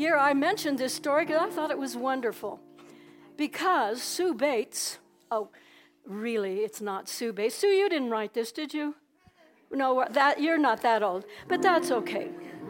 year I mentioned this story because I thought it was wonderful. Because Sue Bates, oh, really, it's not Sue Bates. Sue, you didn't write this, did you? No, that you're not that old, but that's okay.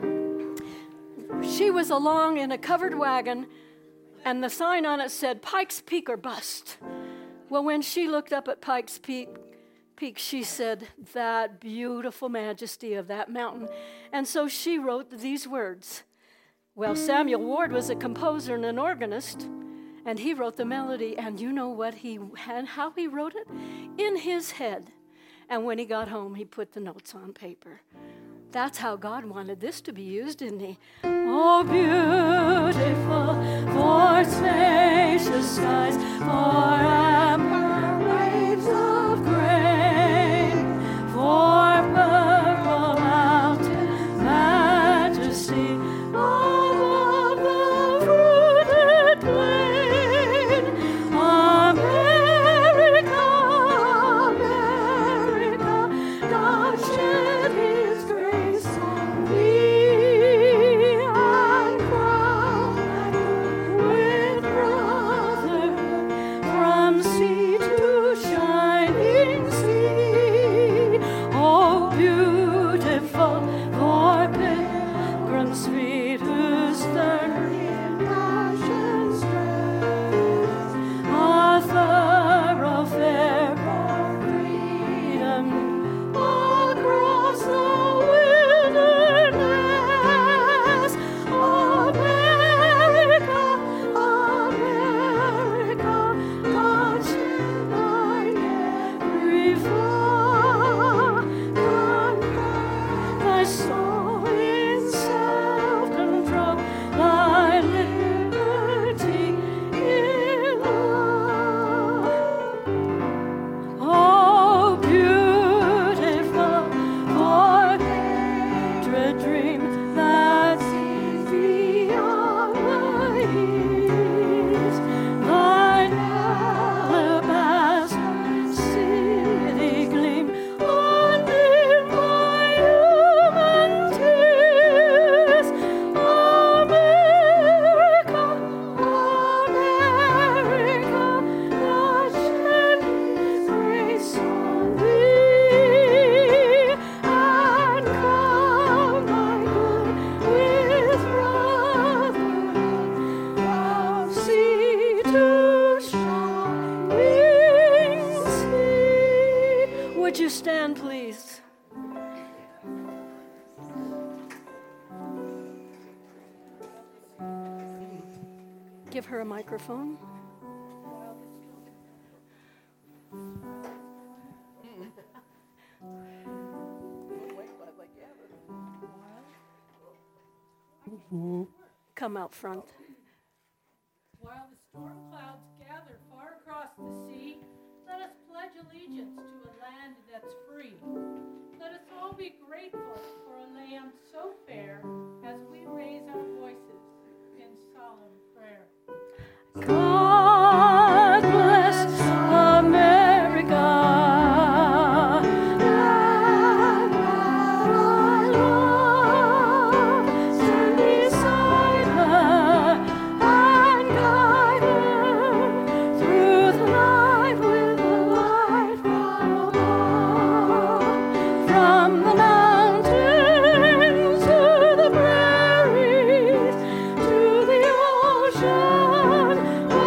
She was along in a covered wagon, and the sign on it said, Pikes Peak or bust. Well, when she looked up at Pikes Peak, she said, that beautiful majesty of that mountain. And so she wrote these words. Well, Samuel Ward was a composer and an organist, and he wrote the melody. And you know what how he wrote it? In his head. And when he got home, he put the notes on paper. That's how God wanted this to be used, didn't he? Oh, beautiful for spacious skies, for amber waves of grain, for purple mountain majesty above the fruited plain. America, America, God shed His grace on thee and crowned with brotherhood from sea to shining sea. Oh, beautiful for pilgrims sweet whose third passion stress, a thoroughfare for freedom across the wilderness. America, America, God shed thine every flaw, convert thy soul in self-control, thy liberty in love. Oh, beautiful for hatred dreams that sees beyond the east. Thine alabaster city gleam undimmed by human tears. America, America, God shed His grace on thee and crown thy good with brotherhood from sea to shining sea. Would you stand, please? Give her a microphone. Come out front. While the storm clouds gather far across the sea, let us pledge allegiance to a land that's free. Let us all be grateful for a land so fair as we raise our voices in solemn prayer. God bless America. Land that I love. Stand beside her and guide her through the night with the light from above. From the mountains to the prairies, to the ocean.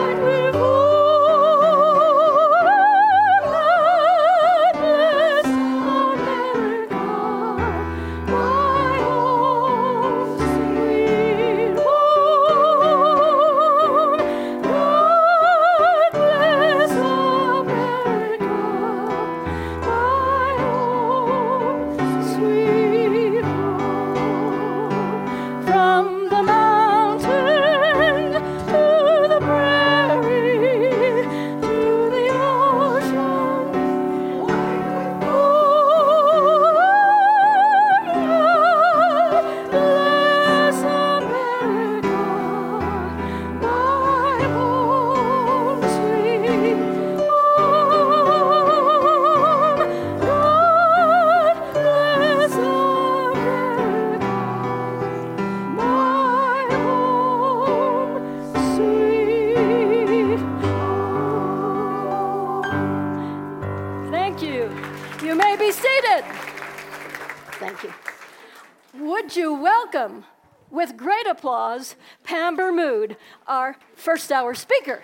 welcome, with great applause, Pam Bermood, our first hour speaker.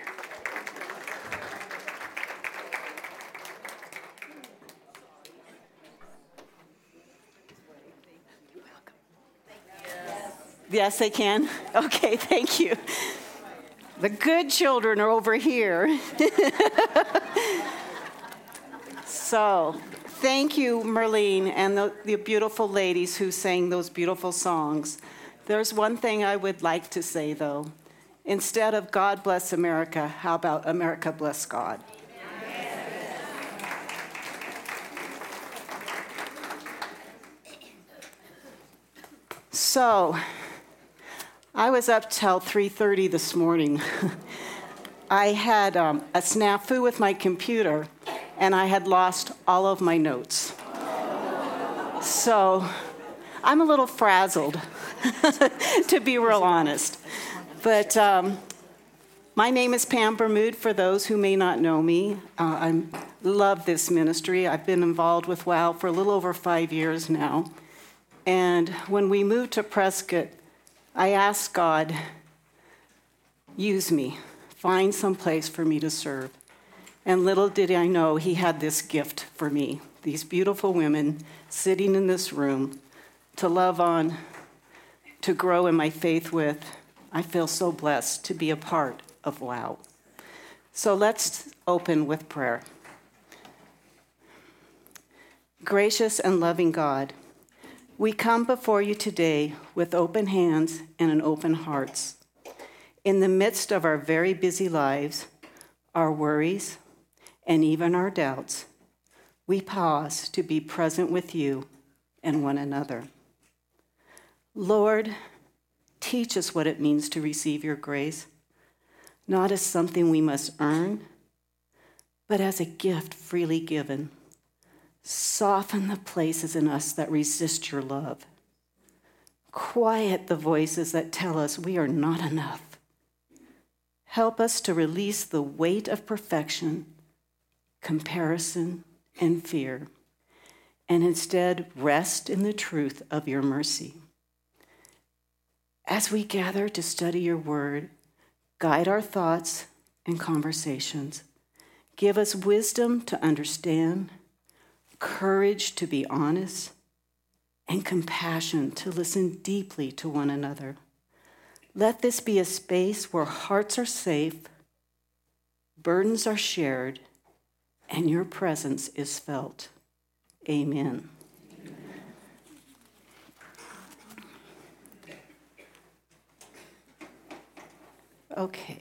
Yes, they can? Okay, thank you. The good children are over here. So, thank you, Merlene, and the beautiful ladies who sang those beautiful songs. There's one thing I would like to say, though. Instead of God bless America, how about America bless God? So, I was up till 3:30 this morning. I had a snafu with my computer, and I had lost all of my notes. So I'm a little frazzled, to be real honest. But my name is Pam Bermood, for those who may not know me. I love this ministry. I've been involved with WOW for a little over 5 years now. And when we moved to Prescott, I asked God, use me, find some place for me to serve. And little did I know he had this gift for me, these beautiful women sitting in this room to love on, to grow in my faith with. I feel so blessed to be a part of WOW. So let's open with prayer. Gracious and loving God, we come before you today with open hands and an open hearts. In the midst of our very busy lives, our worries, and even our doubts, we pause to be present with you and one another. Lord, teach us what it means to receive your grace, not as something we must earn, but as a gift freely given. Soften the places in us that resist your love. Quiet the voices that tell us we are not enough. Help us to release the weight of perfection, comparison, and fear, and instead rest in the truth of your mercy. As we gather to study your word, guide our thoughts and conversations. Give us wisdom to understand, courage to be honest, and compassion to listen deeply to one another. Let this be a space where hearts are safe, burdens are shared, and your presence is felt. Amen. Okay.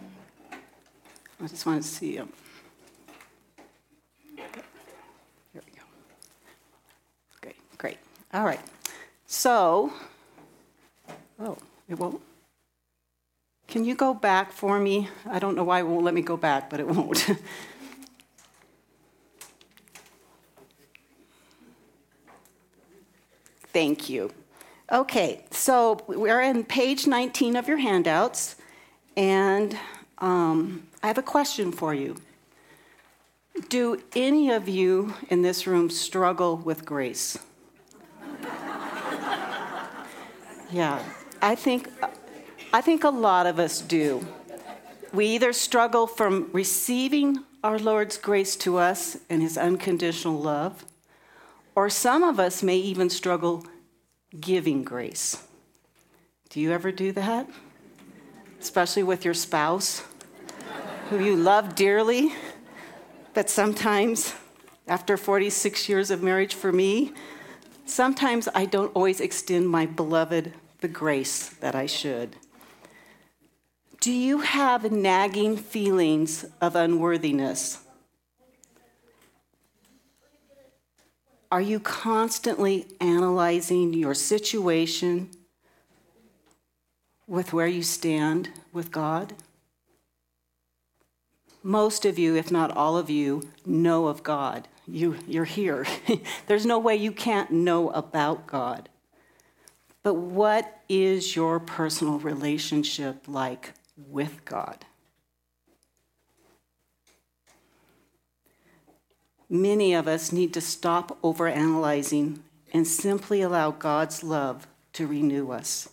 I just want to see them. Here we go. Okay, great. All right. So, it won't. Can you go back for me? I don't know why it won't let me go back, but it won't. Thank you. Okay, so we're in page 19 of your handouts, and I have a question for you. Do any of you in this room struggle with grace? Yeah, I think a lot of us do. We either struggle from receiving our Lord's grace to us and his unconditional love, or some of us may even struggle giving grace. Do you ever do that? Especially with your spouse, who you love dearly, but sometimes, after 46 years of marriage for me, sometimes I don't always extend my beloved the grace that I should. Do you have nagging feelings of unworthiness? Are you constantly analyzing your situation with where you stand with God? Most of you, if not all of you, know of God. You're here. There's no way you can't know about God. But what is your personal relationship like with God? Many of us need to stop overanalyzing and simply allow God's love to renew us.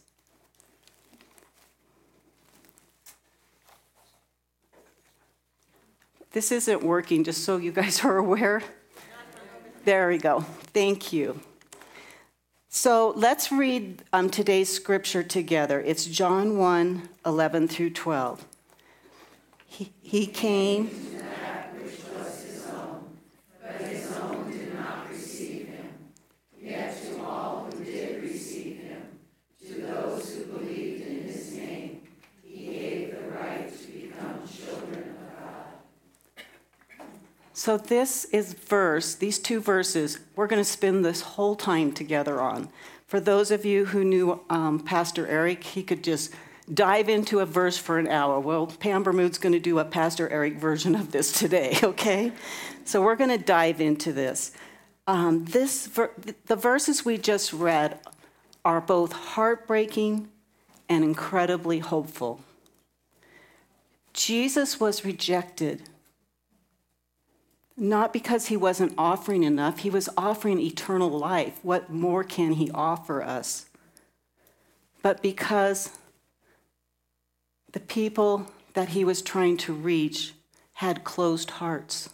This isn't working, just so you guys are aware. There we go. Thank you. So let's read today's scripture together. It's John 1, 11 through 12. He came. So these two verses, we're going to spend this whole time together on. For those of you who knew Pastor Eric, he could just dive into a verse for an hour. Well, Pam Bermude's going to do a Pastor Eric version of this today, okay? So we're going to dive into this. The verses we just read are both heartbreaking and incredibly hopeful. Jesus was rejected. Not because he wasn't offering enough, he was offering eternal life. What more can he offer us? But because the people that he was trying to reach had closed hearts.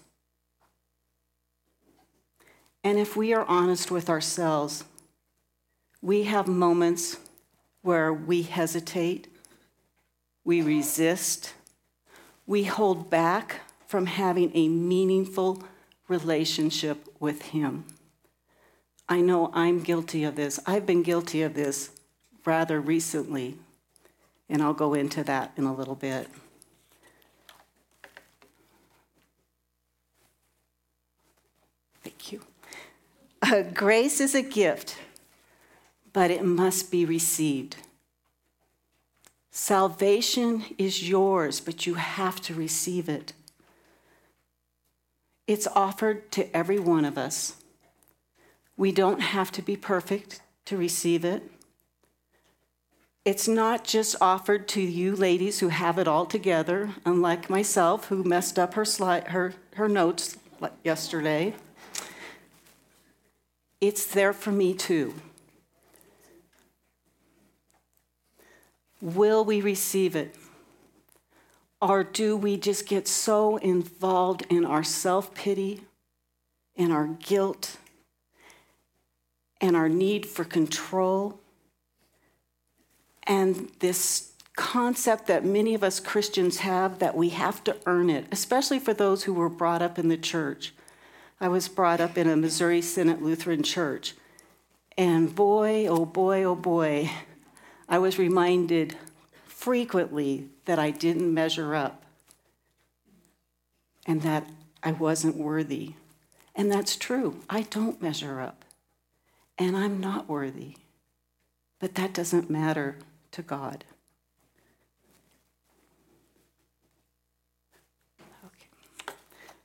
And if we are honest with ourselves, we have moments where we hesitate, we resist, we hold back from having a meaningful relationship with him. I know I'm guilty of this. I've been guilty of this rather recently, and I'll go into that in a little bit. Thank you. Grace is a gift, but it must be received. Salvation is yours, but you have to receive it. It's offered to every one of us. We don't have to be perfect to receive it. It's not just offered to you ladies who have it all together, unlike myself, who messed up her notes yesterday. It's there for me too. Will we receive it? Or do we just get so involved in our self-pity, in our guilt, and our need for control, and this concept that many of us Christians have that we have to earn it, especially for those who were brought up in the church. I was brought up in a Missouri Synod Lutheran church, and boy, oh boy, oh boy, I was reminded frequently that I didn't measure up and that I wasn't worthy. And that's true. I don't measure up. And I'm not worthy. But that doesn't matter to God. Okay.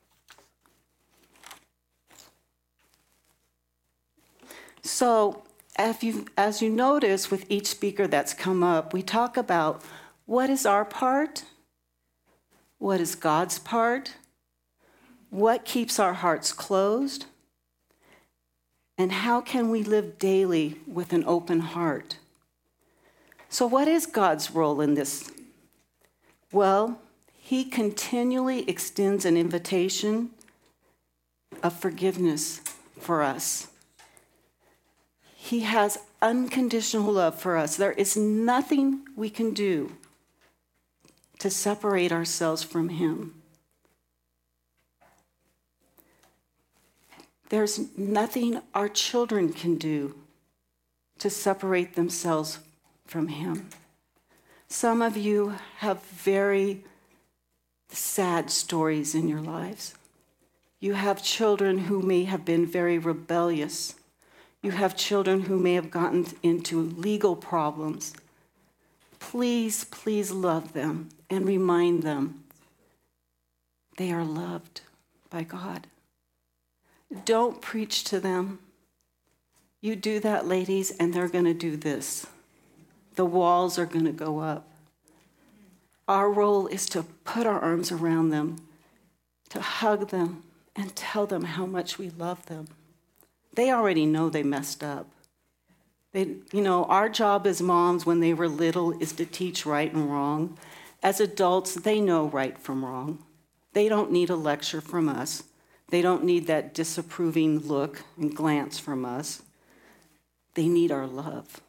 So, as you notice with each speaker that's come up, we talk about what is our part, what is God's part, what keeps our hearts closed, and how can we live daily with an open heart. So what is God's role in this? Well, he continually extends an invitation of forgiveness for us. He has unconditional love for us. There is nothing we can do to separate ourselves from him. There's nothing our children can do to separate themselves from him. Some of you have very sad stories in your lives. You have children who may have been very rebellious. You have children who may have gotten into legal problems. Please, please love them and remind them they are loved by God. Don't preach to them. You do that, ladies, and they're going to do this. The walls are going to go up. Our role is to put our arms around them, to hug them, and tell them how much we love them. They already know they messed up. Our job as moms when they were little is to teach right and wrong. As adults, they know right from wrong. They don't need a lecture from us. They don't need that disapproving look and glance from us. They need our love.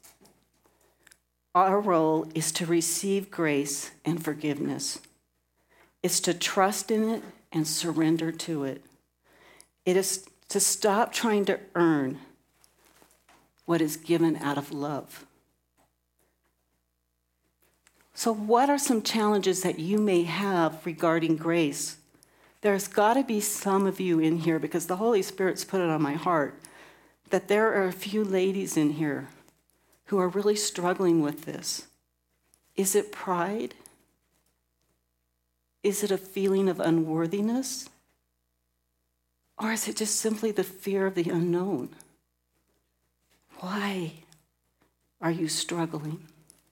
Our role is to receive grace and forgiveness. It's to trust in it and surrender to it. It is to stop trying to earn what is given out of love. So what are some challenges that you may have regarding grace? There's got to be some of you in here, because the Holy Spirit's put it on my heart, that there are a few ladies in here who are really struggling with this. Is it pride? Is it a feeling of unworthiness? Or is it just simply the fear of the unknown? Why are you struggling?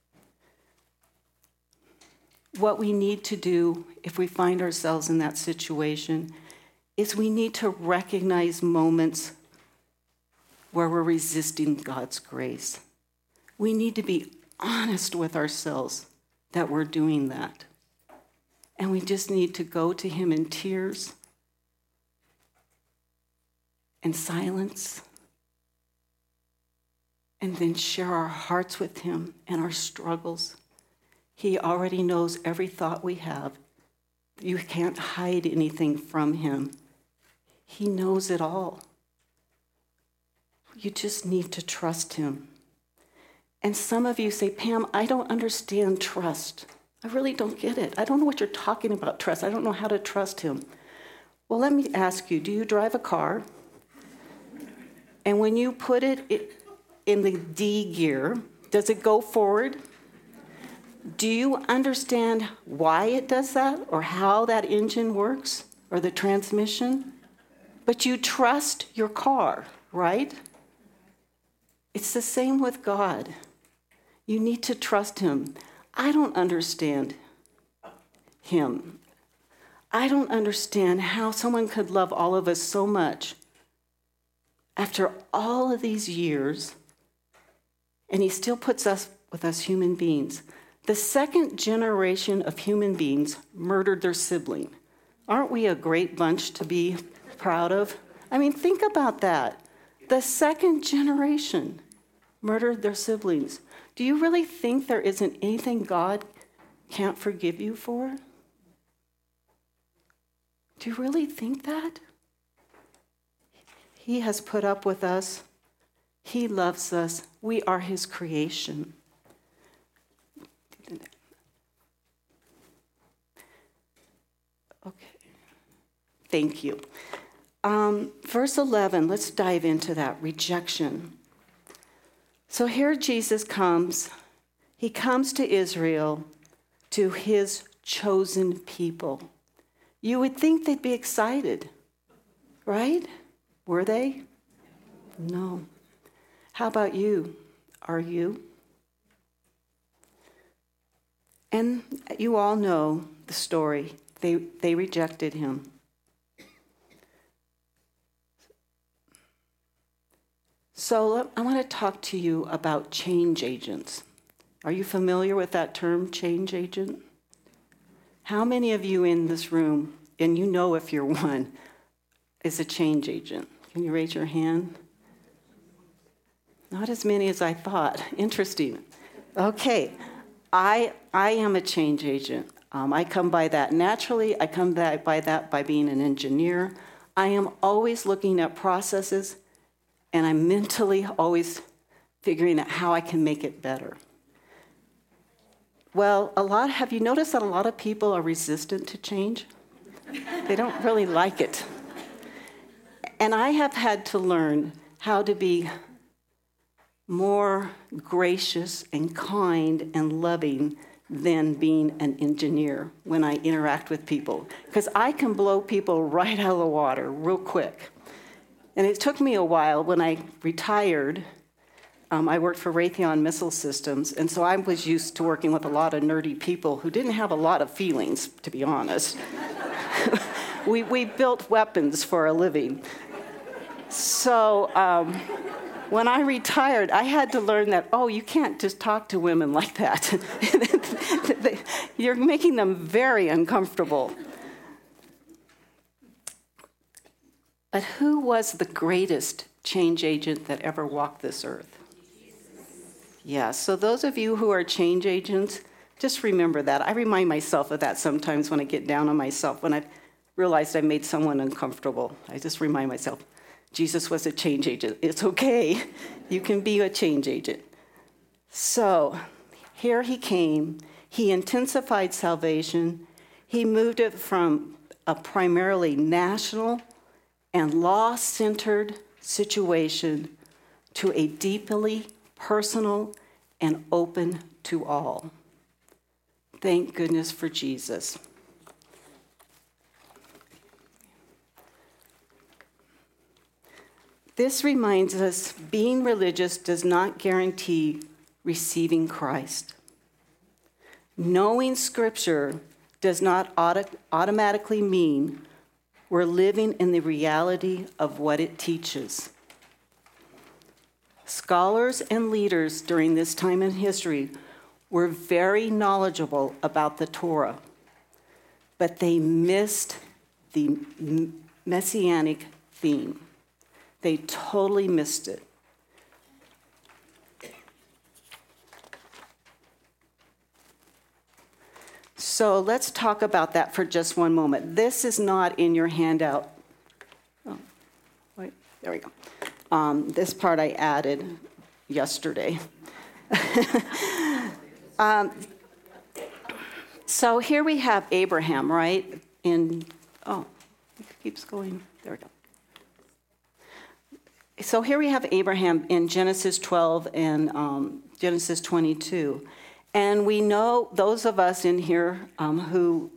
What we need to do if we find ourselves in that situation is we need to recognize moments where we're resisting God's grace. We need to be honest with ourselves that we're doing that. And we just need to go to him in tears and silence, and then share our hearts with him and our struggles. He already knows every thought we have. You can't hide anything from him. He knows it all. You just need to trust him. And some of you say, Pam, I don't understand trust. I really don't get it. I don't know what you're talking about, trust. I don't know how to trust him. Well, let me ask you, do you drive a car? And when you put it in the D gear, does it go forward? Do you understand why it does that, or how that engine works, or the transmission? But you trust your car, right? It's the same with God. You need to trust him. I don't understand him. I don't understand how someone could love all of us so much after all of these years, and he still puts us with us human beings. The second generation of human beings murdered their sibling. Aren't we a great bunch to be proud of? I mean, think about that. The second generation murdered their siblings. Do you really think there isn't anything God can't forgive you for? Do you really think that? He has put up with us. He loves us. We are his creation. Okay. Thank you. Verse 11, let's dive into that, rejection. So here Jesus comes. He comes to Israel, to his chosen people. You would think they'd be excited, right? Were they? No. How about you? Are you? And you all know the story. They rejected him. So I want to talk to you about change agents. Are you familiar with that term, change agent? How many of you in this room, and you know if you're one, is a change agent? Can you raise your hand? Not as many as I thought. Interesting. Okay. I am a change agent. I come by that naturally. I come by that by being an engineer. I am always looking at processes, and I'm mentally always figuring out how I can make it better. Well, have you noticed that a lot of people are resistant to change? They don't really like it. And I have had to learn how to be more gracious and kind and loving than being an engineer when I interact with people, because I can blow people right out of the water real quick. And it took me a while. When I retired, I worked for Raytheon Missile Systems, and so I was used to working with a lot of nerdy people who didn't have a lot of feelings, to be honest. We built weapons for a living. So when I retired, I had to learn that, oh, you can't just talk to women like that. You're making them very uncomfortable. But who was the greatest change agent that ever walked this earth? Yeah, so those of you who are change agents, just remember that. I remind myself of that sometimes when I get down on myself, when I've realized I made someone uncomfortable. I just remind myself, Jesus was a change agent. It's okay. You can be a change agent. So here he came. He intensified salvation. He moved it from a primarily national and law-centered situation to a deeply personal and open to all. Thank goodness for Jesus. This reminds us being religious does not guarantee receiving Christ. Knowing Scripture does not automatically mean we're living in the reality of what it teaches. Scholars and leaders during this time in history were very knowledgeable about the Torah, but they missed the messianic theme. They totally missed it. So let's talk about that for just one moment. This is not in your handout. Oh, wait, there we go. This part I added yesterday. So here we have Abraham, right? It keeps going. There we go. So here we have Abraham in Genesis 12 and Genesis 22. And we know, those of us in here who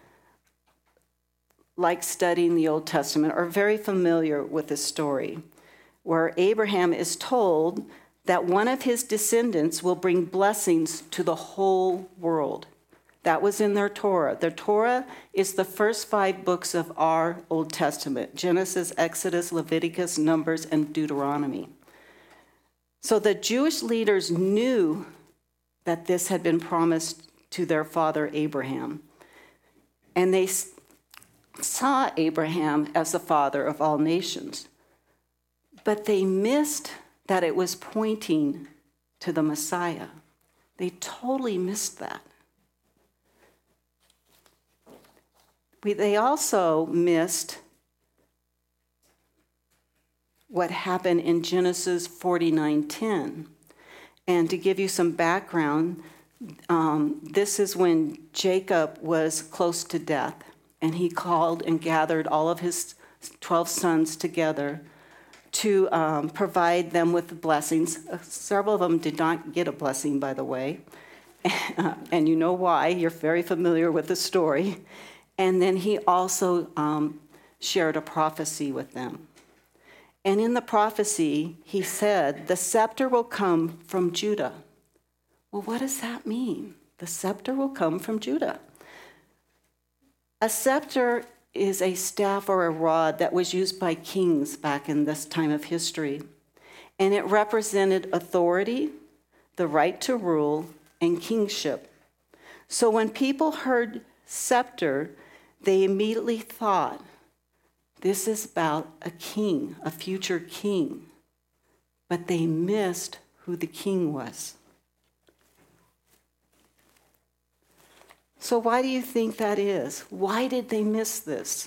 like studying the Old Testament are very familiar with this story, where Abraham is told that one of his descendants will bring blessings to the whole world. That was in their Torah. Their Torah is the first 5 books of our Old Testament: Genesis, Exodus, Leviticus, Numbers, and Deuteronomy. So the Jewish leaders knew that this had been promised to their father Abraham. And they saw Abraham as the father of all nations. But they missed that it was pointing to the Messiah. They totally missed that. They also missed what happened in Genesis 49:10. And to give you some background, this is when Jacob was close to death, and he called and gathered all of his 12 sons together to provide them with blessings. Several of them did not get a blessing, by the way, and you know why. You're very familiar with the story. And then he also shared a prophecy with them. And in the prophecy, he said, the scepter will come from Judah. Well, what does that mean? The scepter will come from Judah. A scepter is a staff or a rod that was used by kings back in this time of history. And it represented authority, the right to rule, and kingship. So when people heard scepter, they immediately thought, this is about a king, a future king. But they missed who the king was. So why do you think that is? Why did they miss this?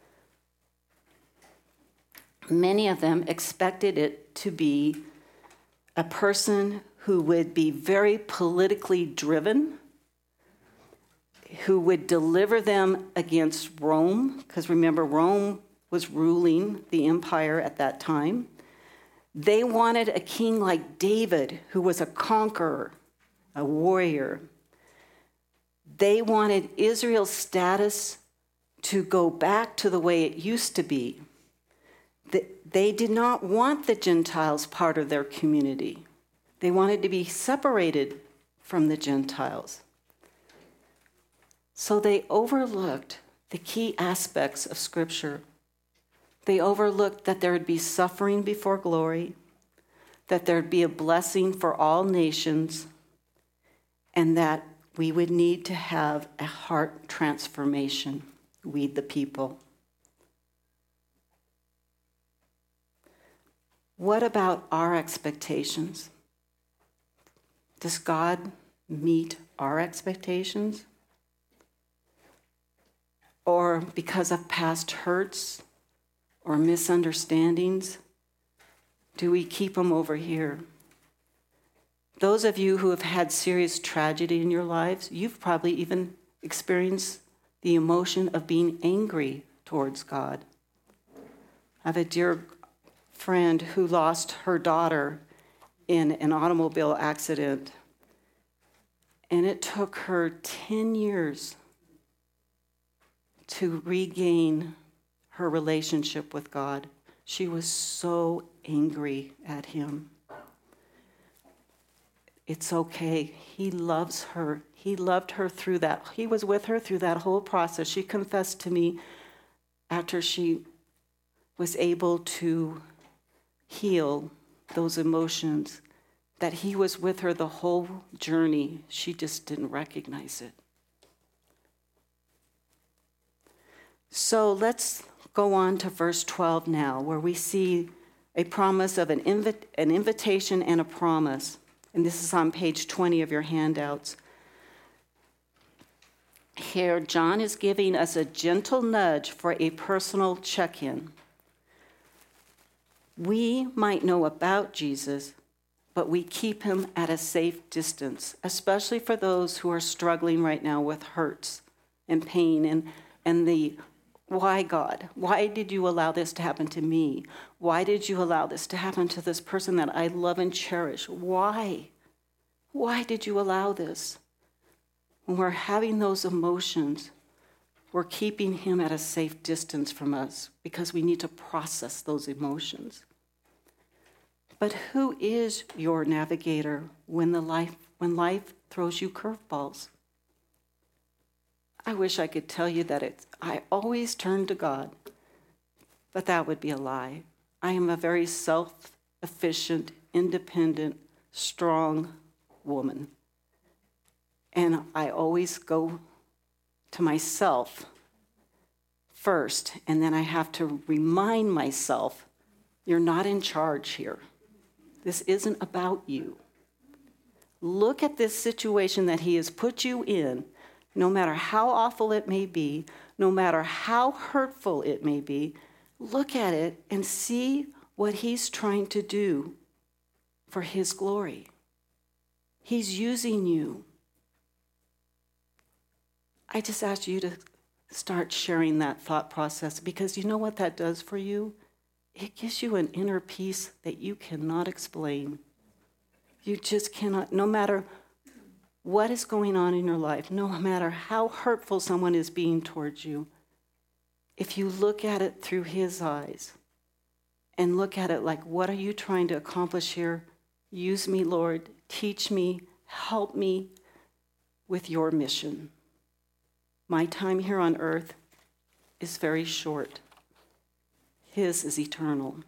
Many of them expected it to be a person who would be very politically driven, who would deliver them against Rome, because remember, Rome was ruling the empire at that time. They wanted a king like David, who was a conqueror, a warrior. They wanted Israel's status to go back to the way it used to be. They did not want the Gentiles part of their community. They wanted to be separated from the Gentiles. So they overlooked the key aspects of Scripture. They overlooked that there would be suffering before glory, that there'd be a blessing for all nations, and that we would need to have a heart transformation, we the people. What about our expectations? Does God meet our expectations? Or because of past hurts or misunderstandings, do we keep them over here? Those of you who have had serious tragedy in your lives, you've probably even experienced the emotion of being angry towards God. I have a dear friend who lost her daughter in an automobile accident, and it took her 10 years to regain her relationship with God. She was so angry at him. It's okay. He loves her. He loved her through that. He was with her through that whole process. She confessed to me after she was able to heal those emotions that he was with her the whole journey. She just didn't recognize it. So let's go on to verse 12 now, where we see a promise of an invitation and a promise. And this is on page 20 of your handouts. Here, John is giving us a gentle nudge for a personal check-in. We might know about Jesus, but we keep him at a safe distance, especially for those who are struggling right now with hurts and pain and the why, God? Why did you allow this to happen to me? Why did you allow this to happen to this person that I love and cherish? Why? Why did you allow this? When we're having those emotions, we're keeping him at a safe distance from us because we need to process those emotions. But who is your navigator when life throws you curveballs? I wish I could tell you that I always turn to God, but that would be a lie. I am a very self-efficient, independent, strong woman. And I always go to myself first, and then I have to remind myself, you're not in charge here. This isn't about you. Look at this situation that he has put you in. No matter how awful it may be, no matter how hurtful it may be, look at it and see what he's trying to do for his glory. He's using you. I just ask you to start sharing that thought process, because you know what that does for you? It gives you an inner peace that you cannot explain. You just cannot, no matter what is going on in your life, no matter how hurtful someone is being towards you, if you look at it through his eyes and look at it like, what are you trying to accomplish here? Use me, Lord. Teach me. Help me with your mission. My time here on earth is very short. His is eternal.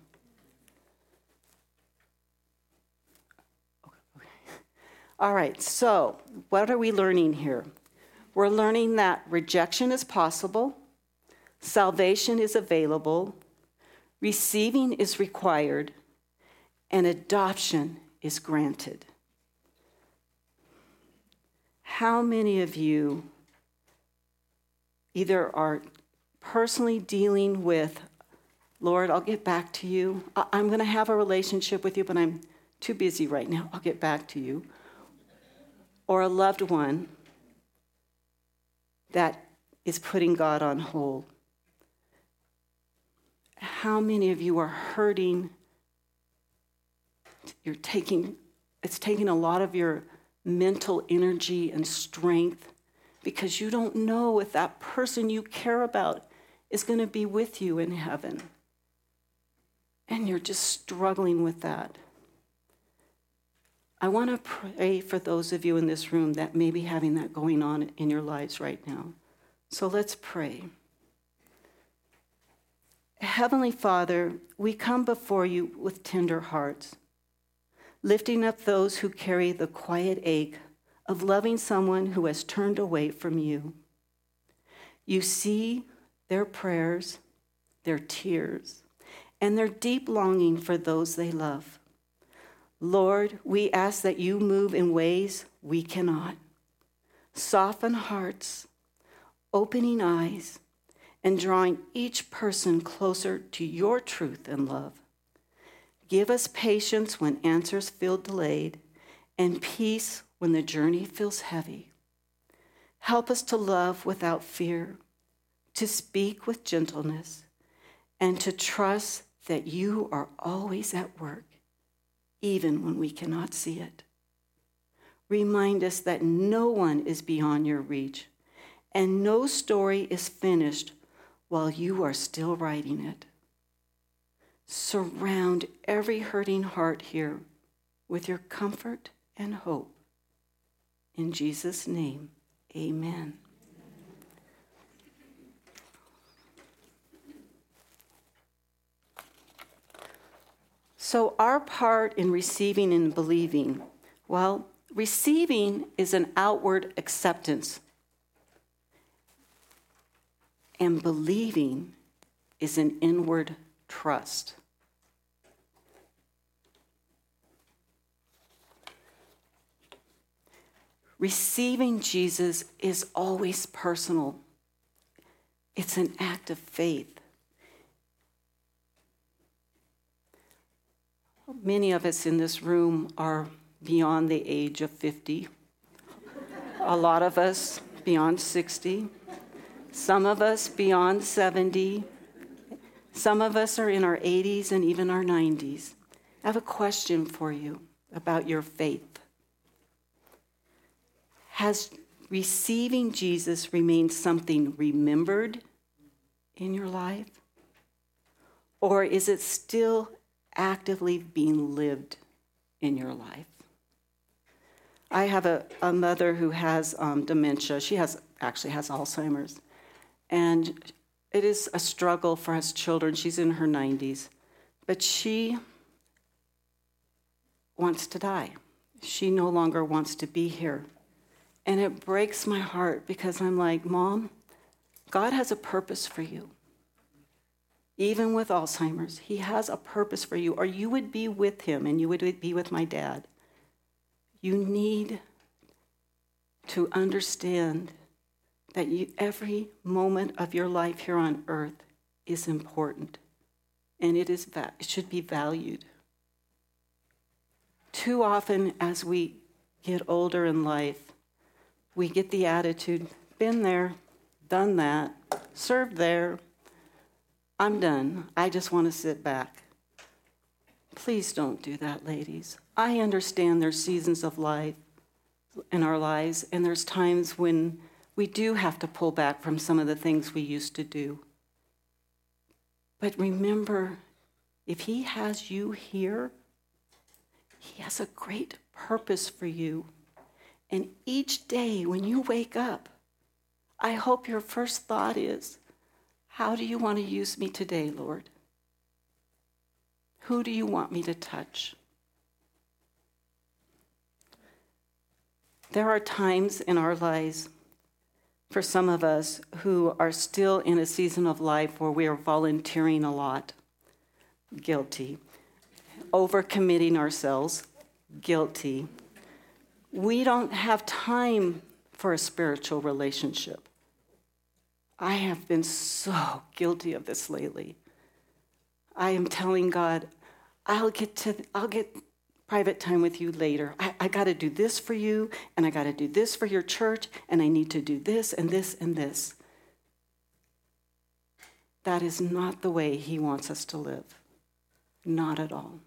All right, so what are we learning here? We're learning that rejection is possible, salvation is available, receiving is required, and adoption is granted. How many of you either are personally dealing with, Lord, I'll get back to you. I'm going to have a relationship with you, but I'm too busy right now. I'll get back to you. Or a loved one that is putting God on hold. How many of you are hurting? It's taking a lot of your mental energy and strength because you don't know if that person you care about is going to be with you in heaven. And you're just struggling with that. I want to pray for those of you in this room that may be having that going on in your lives right now. So let's pray. Heavenly Father, we come before you with tender hearts. lifting up those who carry the quiet ache of loving someone who has turned away from you. You see their prayers, their tears, and their deep longing for those they love. Lord, we ask that you move in ways we cannot. Soften hearts, opening eyes, and drawing each person closer to your truth and love. Give us patience when answers feel delayed, and peace when the journey feels heavy. Help us to love without fear, to speak with gentleness, and to trust that you are always at work, even when we cannot see it. Remind us that no one is beyond your reach, and no story is finished while you are still writing it. Surround every hurting heart here with your comfort and hope. In Jesus' name, amen. So our part in receiving and believing, well, receiving is an outward acceptance, and believing is an inward trust. Receiving Jesus is always personal. It's an act of faith. Many of us in this room are beyond the age of 50. A lot of us beyond 60. Some of us beyond 70. Some of us are in our 80s and even our 90s. I have a question for you about your faith. Has receiving Jesus remained something remembered in your life? Or is it still actively being lived in your life? I have a mother who has dementia. She actually has Alzheimer's. And it is a struggle for us children. She's in her 90s. But she wants to die. She no longer wants to be here. And it breaks my heart because I'm like, Mom, God has a purpose for you. Even with Alzheimer's, he has a purpose for you, or you would be with him and you would be with my dad. You need to understand that every moment of your life here on earth is important, and it should be valued. Too often as we get older in life, we get the attitude, been there, done that, served there, I'm done. I just want to sit back. Please don't do that, ladies. I understand there's seasons of life in our lives, and there's times when we do have to pull back from some of the things we used to do. But remember, if he has you here, he has a great purpose for you. And each day when you wake up, I hope your first thought is, how do you want to use me today, Lord? Who do you want me to touch? There are times in our lives, for some of us who are still in a season of life where we are volunteering a lot, guilty. Overcommitting ourselves, guilty. We don't have time for a spiritual relationship. I have been so guilty of this lately. I am telling God, I'll get private time with you later. I got to do this for you, and I got to do this for your church, and I need to do this and this and this. That is not the way he wants us to live. Not at all.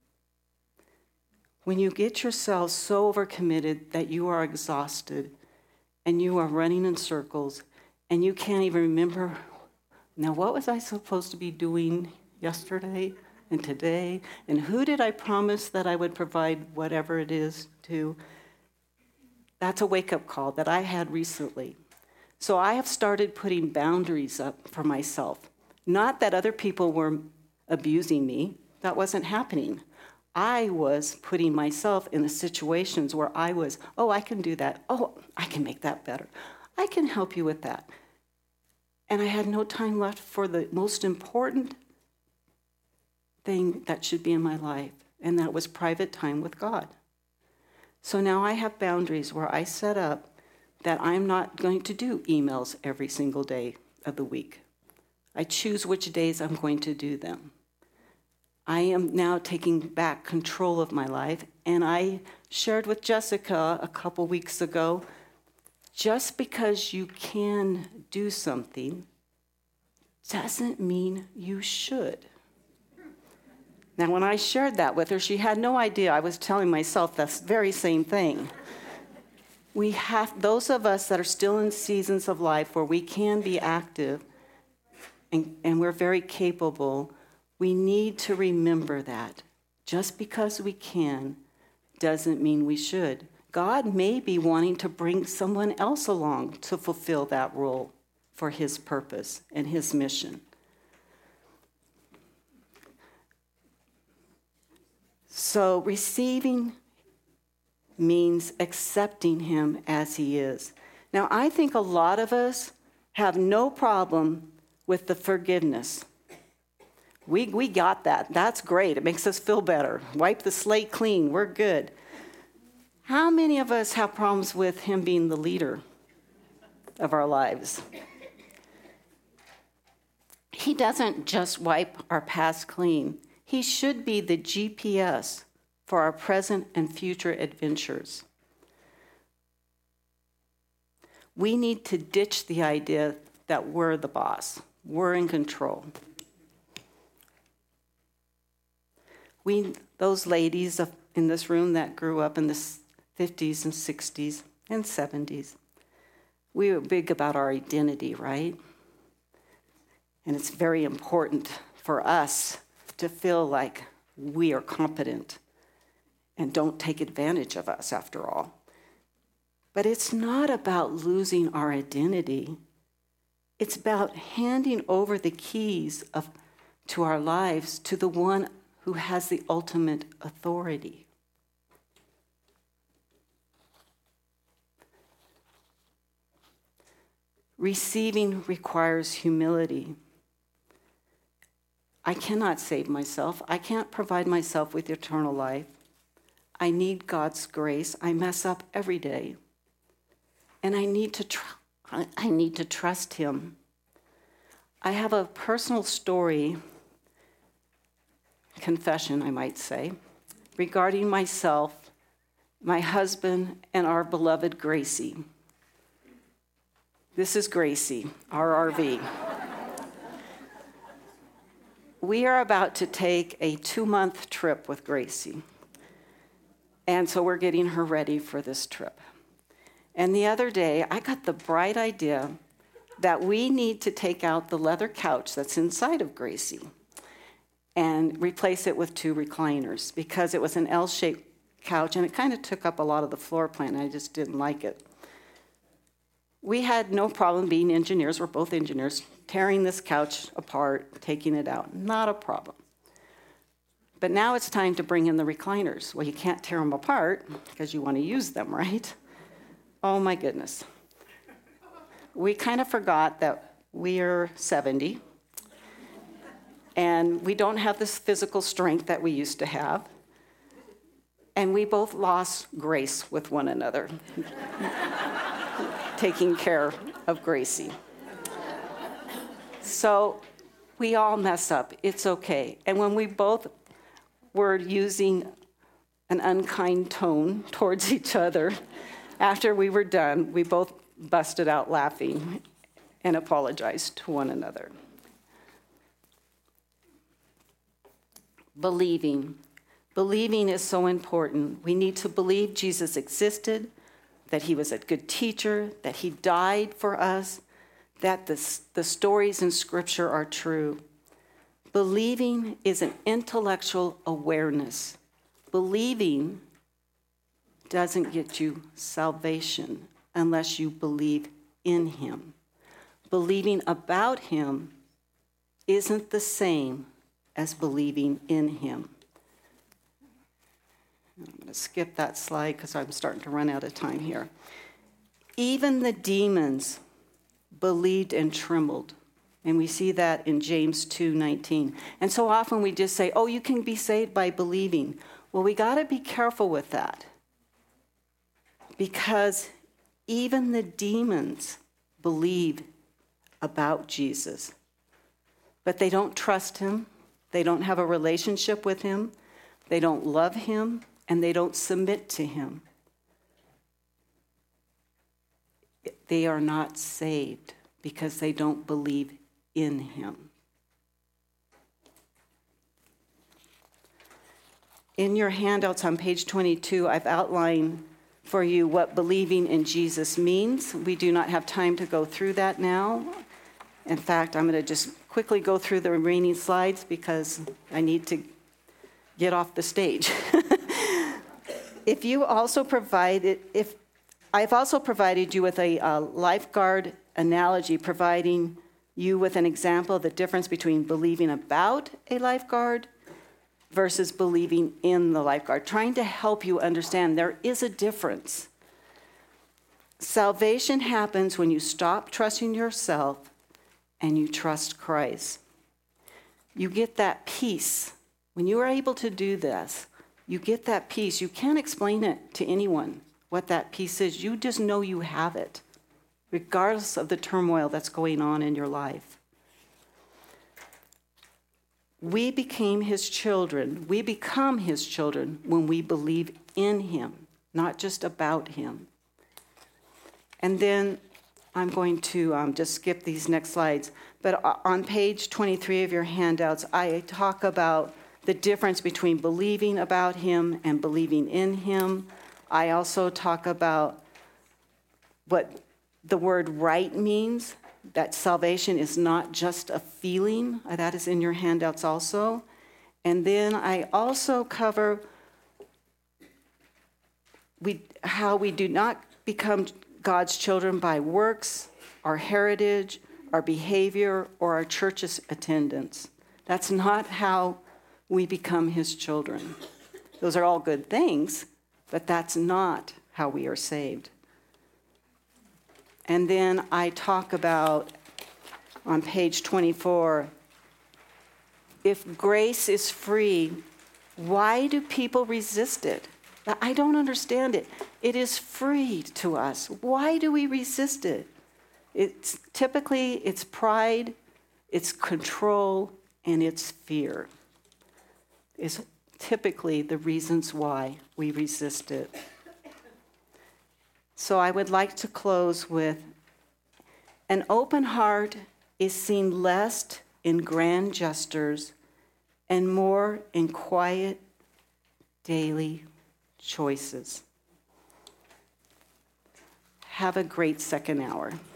When you get yourself so overcommitted that you are exhausted and you are running in circles and you can't even remember, now what was I supposed to be doing yesterday and today? And who did I promise that I would provide whatever it is to? That's a wake-up call that I had recently. So I have started putting boundaries up for myself. Not that other people were abusing me. That wasn't happening. I was putting myself in the situations where I was, oh, I can do that. Oh, I can make that better. I can help you with that. And I had no time left for the most important thing that should be in my life, and that was private time with God. So now I have boundaries where I set up that I'm not going to do emails every single day of the week. I choose which days I'm going to do them. I am now taking back control of my life, and I shared with Jessica a couple weeks ago, just because you can do something doesn't mean you should. Now, when I shared that with her, she had no idea I was telling myself the very same thing. We have, those of us that are still in seasons of life where we can be active and we're very capable, we need to remember that. Just because we can doesn't mean we should. God may be wanting to bring someone else along to fulfill that role for his purpose and his mission. So receiving means accepting him as he is. Now, I think a lot of us have no problem with the forgiveness. We got that. That's great. It makes us feel better. Wipe the slate clean. We're good. How many of us have problems with him being the leader of our lives? He doesn't just wipe our past clean. He should be the GPS for our present and future adventures. We need to ditch the idea that we're the boss. We're in control. Those ladies in this room that grew up in the 50s and 60s and 70s, we were big about our identity, right? And it's very important for us to feel like we are competent and don't take advantage of us after all. But it's not about losing our identity. It's about handing over the keys to our lives to the one who has the ultimate authority. Receiving requires humility. I cannot save myself. I can't provide myself with eternal life. I need God's grace. I mess up every day. And I need to trust him. I have a personal story, confession, I might say, regarding myself, my husband, and our beloved Gracie. This is Gracie, our RV. We are about to take a 2-month trip with Gracie. And so we're getting her ready for this trip. And the other day, I got the bright idea that we need to take out the leather couch that's inside of Gracie and replace it with 2 recliners, because it was an L-shaped couch and it kind of took up a lot of the floor plan. I just didn't like it. We had no problem being engineers. We're both engineers, tearing this couch apart, taking it out. Not a problem. But now it's time to bring in the recliners. Well, you can't tear them apart because you want to use them, right? Oh, my goodness. We kind of forgot that we are 70, and we don't have this physical strength that we used to have. And we both lost grace with one another, taking care of Gracie. So we all mess up. It's okay. And when we both were using an unkind tone towards each other, after we were done, we both busted out laughing and apologized to one another. Believing. Believing is so important. We need to believe Jesus existed, that he was a good teacher, that he died for us, that the stories in Scripture are true. Believing is an intellectual awareness. Believing doesn't get you salvation unless you believe in him. Believing about him isn't the same as believing in him. I'm going to skip that slide because I'm starting to run out of time here. Even the demons believed and trembled. And we see that in James 2:19. And so often we just say, oh, you can be saved by believing. Well, we got to be careful with that. Because even the demons believe about Jesus. But they don't trust him. They don't have a relationship with him. They don't love him. And they don't submit to him. They are not saved because they don't believe in him. In your handouts on page 22, I've outlined for you what believing in Jesus means. We do not have time to go through that now. In fact, I'm going to just quickly go through the remaining slides because I need to get off the stage. I've also provided you with a lifeguard analogy, providing you with an example of the difference between believing about a lifeguard versus believing in the lifeguard, trying to help you understand there is a difference. Salvation happens when you stop trusting yourself and you trust Christ. You get that peace. When you are able to do this, you get that peace. You can't explain it to anyone what that peace is. You just know you have it, regardless of the turmoil that's going on in your life. We became his children. We become his children when we believe in him, not just about him. And then I'm going to just skip these next slides. But on page 23 of your handouts, I talk about the difference between believing about him and believing in him. I also talk about what the word right means, that salvation is not just a feeling. That is in your handouts also. And then I also cover how we do not become God's children by works, our heritage, our behavior, or our church's attendance. That's not how we become his children. Those are all good things, but that's not how we are saved. And then I talk about, on page 24, if grace is free, why do people resist it? I don't understand it. It is free to us. Why do we resist it? It's pride, it's control, and it's fear. It's typically the reasons why we resist it. So I would like to close with, an open heart is seen less in grand gestures and more in quiet daily choices. Have a great second hour.